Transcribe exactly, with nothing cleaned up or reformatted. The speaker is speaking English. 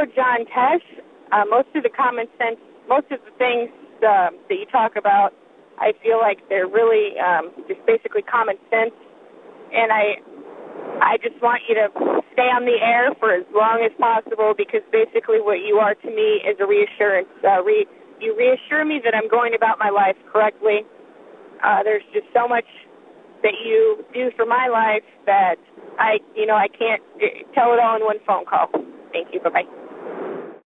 know John Tesh. Uh, most of the common sense, most of the things uh, that you talk about, I feel like they're really um, just basically common sense. And I, I just want you to stay on the air for as long as possible, because basically what you are to me is a reassurance. Uh, re- you reassure me that I'm going about my life correctly. Uh, there's just so much that you do for my life that I, you know, I can't tell it all in one phone call. Thank you. Bye-bye.